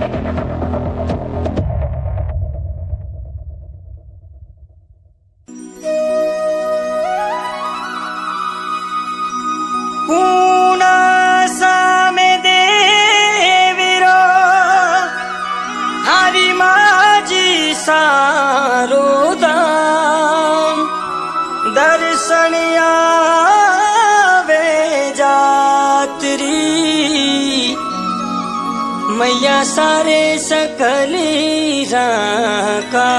मैया सारे सकली राका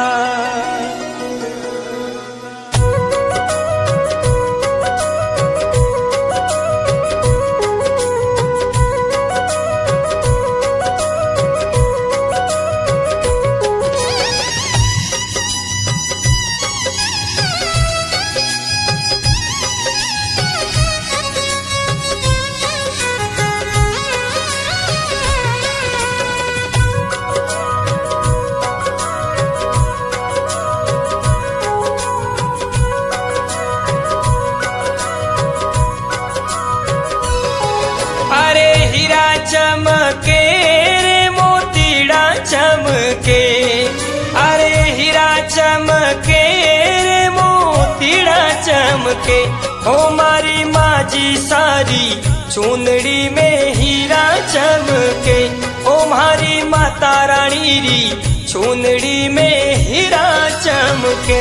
चमके रे मोतीड़ा चमके, अरे हीरा चमके रे मोतीड़ा चमके। हो मारी माजी सारी चुनड़ी में हीरा चमके, ओ मारी माता रानी री चुनड़ी में हीरा चमके।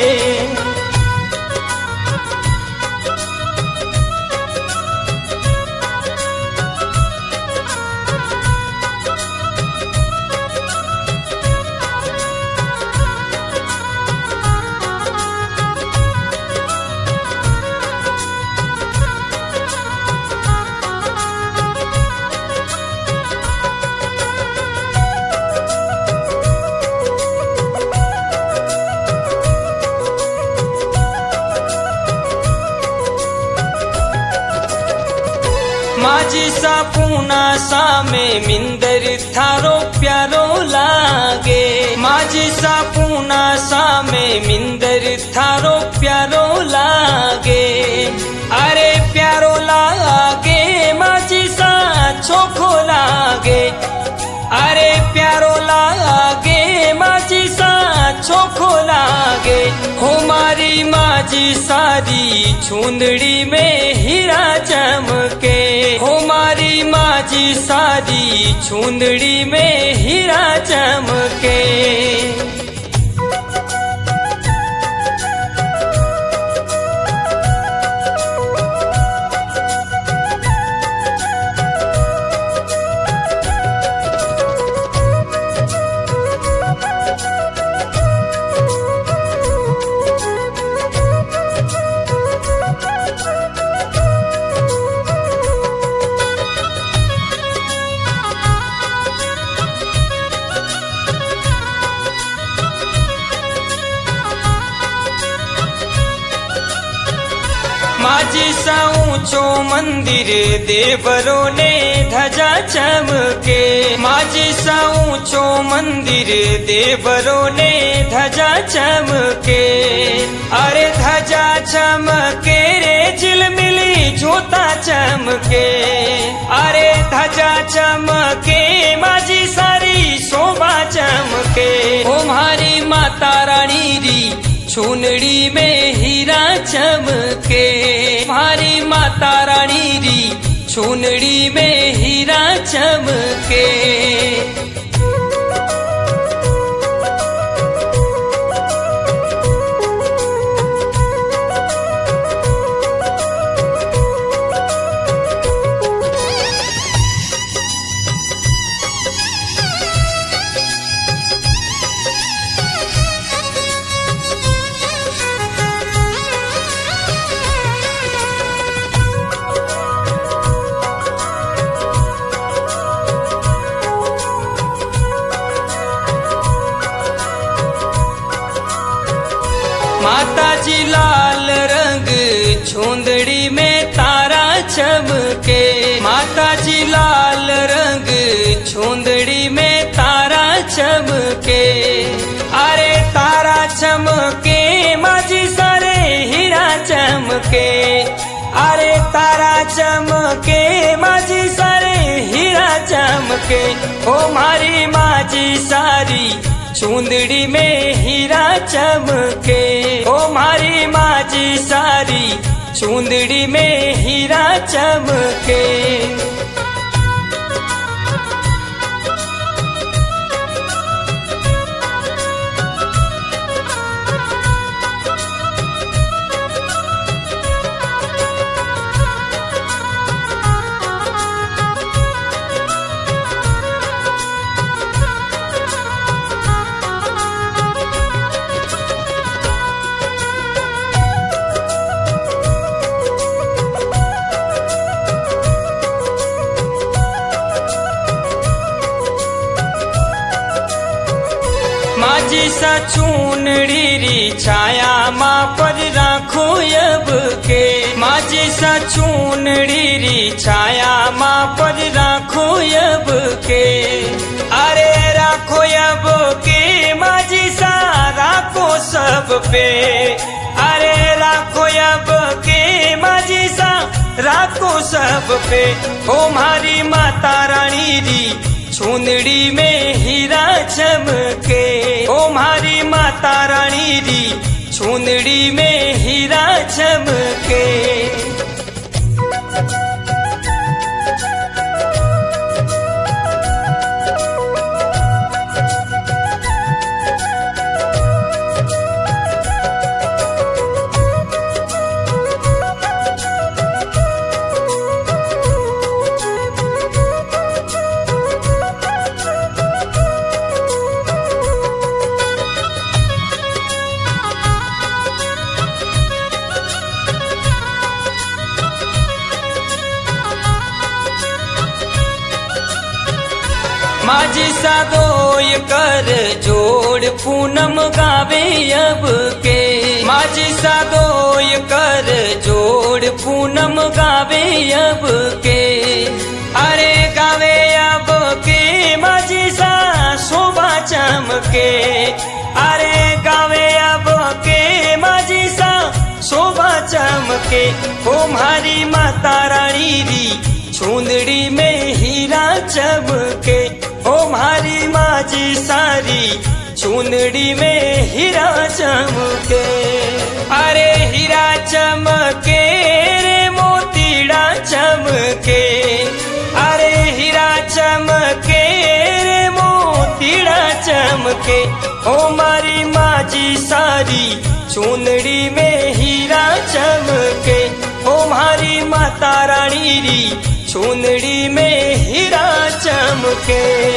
माजी सा पूना सा में मिंदर थारो प्यारो लागे, माजी सा पूना सा में मिंदर थारो प्यारो लागे। अरे प्यारो लागे माजी सा चोखो लागे, अरे प्यारो लागे माजी सा चोखो लागे। हो मारी माजी सारी चुंदड़ी में हीरा चमके, हो मारी माजी सारी चुंदड़ी में हीरा चमके। माजी सा ऊंचो मंदिर देवरों ने ध्वजा चमके, माजी सा ऊंचो मंदिर देवरों ने ध्वजा चमके। अरे ध्वजा चमके रे झिलमिली जोता चमके, अरे ध्वजा चमके माजी सारी शोभा चमके। ओ हमारी माता रानी री चुनड़ी में हीरा चमके, हमारी माता रानी री चुनड़ी में हीरा चमके। माता जी लाल रंग चुंदड़ी में तारा चमके, माता जी लाल रंग चुंदड़ी में तारा चमके। अरे तारा चमके माजी सारे हीरा चमके, अरे तारा चमके माजी सारे हीरा चमके। ओ मारी माजी सारी चुंदड़ी में हीरा चमके। ओ मारी माजी सारी चुंदड़ी में हीरा चमके। माजी सा चूनड़ी री छाया माँ पर राखो अब के। माजी सा चूनड़ी री छाया माँ पर राखो अब के। अरे राखो अब के माजी सा राखो सब पे। अरे राखो अब के माजी सा राखो सब पे। ओ मारी माता रानी री चुंदड़ी में हीरा चमके। ओ मारी माता रानी री चुंदड़ी में हीरा चमके। माजी सा दोय कर जोड़ पूनम गावे अब के। माजी सा दोय कर जोड़ पूनम गावे अब के। अरे गावे अब के माजी सा शोभा चमके। अरे गावे अब के माजी सा शोभा चमके। ओ मारी माता रानी री चुंदड़ी में हीरा चमके। ओ मारी माजी सारी चुंदड़ी में हीरा चमके। अरे हीरा चमके रे मोतीड़ा चमके। अरे हीरा चमके रे मोतीड़ा चमके। ओ मारी माजी सारी चुंदड़ी में हीरा चमके। ओ मारी माता रानी री चुंदड़ी में हीरा चमके।